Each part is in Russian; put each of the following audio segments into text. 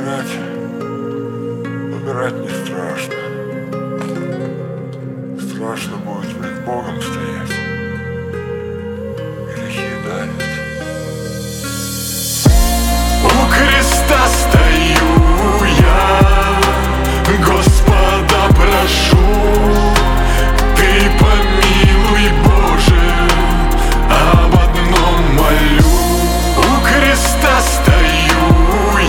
Умирать не страшно. Страшно будет пред Богом стоять. Грехи давят. У креста стою я, Господа прошу, Ты помилуй, Боже, об одном молю. У креста стою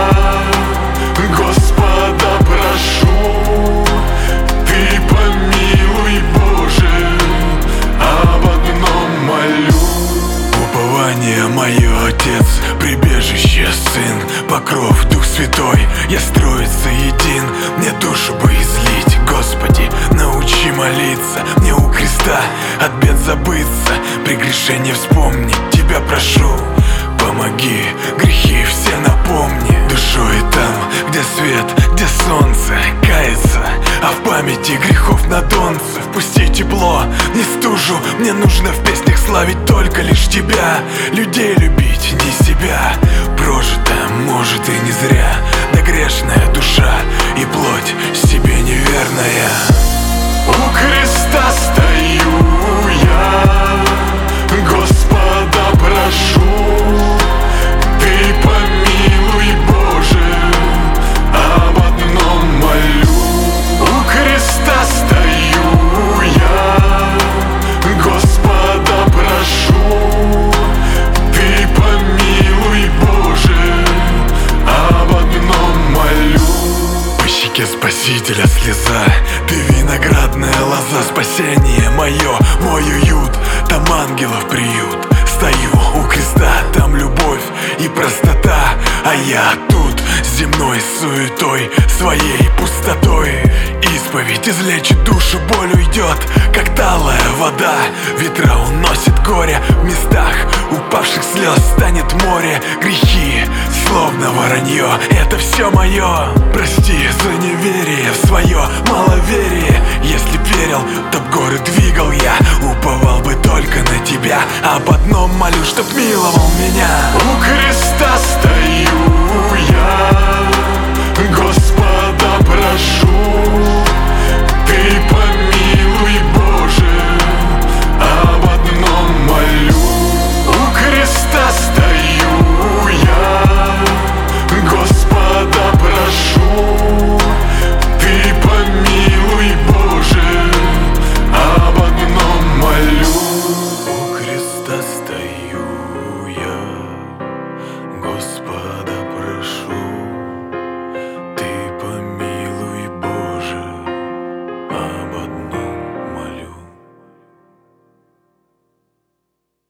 я, Господа прошу, Ты помилуй, Боже, об одном молю. Упование мое, Отец, прибежище, Сын, покров, Дух Святой, я строиться един, мне душу бы излить. Господи, научи молиться, мне у креста от бед забыться, прегрешение вспомнить, Тебя прошу. Помоги, грехи все напомни, душой там, где свет, где солнце, кается, а в памяти грехов надонце. Впусти тепло, не стужу, мне нужно в песнях славить только лишь Тебя, людей любить, не себя. Прожито, может и не зря, да грешная душа и плоть себе неверная. У креста стою я, Господа прошу, Ты помилуй, Боже, об одном молю. У креста стою я, Господа прошу, Ты помилуй, Боже, об одном молю. По щеке Спасителя слеза, Ты виноградная лоза, спасение мое, мой уют, там ангелов приют. Стою у креста, там любовь и простота, а я тут с земной суетой, своей пустотой. Исповедь излечит душу, боль уйдет, как талая вода. Ветра уносит горе, в местах упавших слез станет море. Грехи, словно воронье, это все мое. Прости за неверие в свое маловерие. Если б верил, то б горы двигал я, уповал бы только на Тебя, об одном молю, чтоб миловал меня. У креста стою